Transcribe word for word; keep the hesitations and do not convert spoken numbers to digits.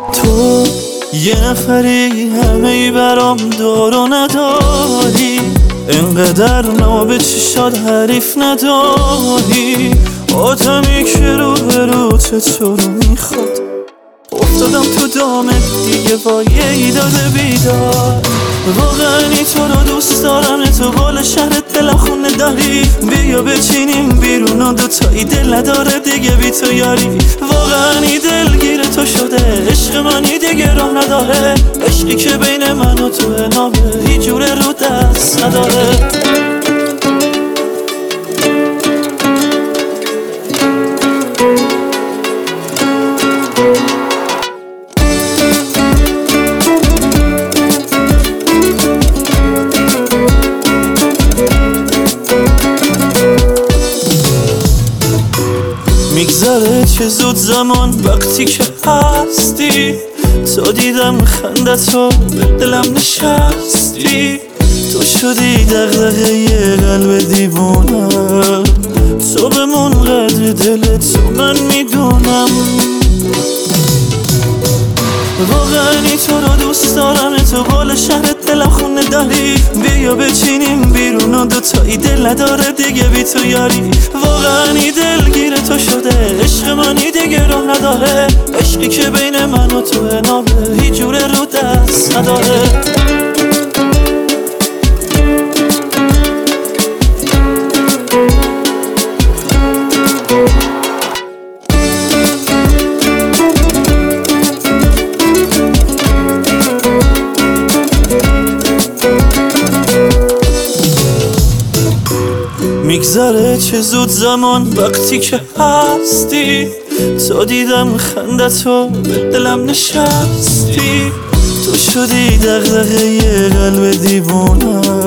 تو یه نفری همه ای برام دار و نداری، انقدر نابه چشاد حریف نداری. آدمی که رو به رو تو رو میخواد، افتادم تو دامت دیگه با یه ایداد بیدار. واقعا تو رو دوست دارم، تو بال شهرت دلم خونه داری. بیا بچینیم بیرون و دوتایی دل نداره دیگه بی تو یاری. واقعا ای دلگیر تو شده، عشق منی دیگه راه نداره. عشقی که بین من و تو نامه هیچ جوره رو دست نداره. میگذره چه زود زمان وقتی که هستی. تو دیدم خندتو به دلم نشستی. تو شدی دغدغه یه قلب دیوونه، تو بمون قدر دلت تو من میدونم. واقعا تو رو دوست دارم، تو بال شهرت دلم خونه داری. بیا بچینیم بیرون و دوتایی دل نداره دیگه بی تو یاری. واقعا دلگیر تو شده، عشق منی دیگه راه نداره. عشقی که بین من و تو نامه هیچ جوره رو دست نداره. میگذره چه زود زمان وقتی که هستی. تو دیدم خندتو به دلم نشستی. تو شدی دغدغه یه قلب دیوونه،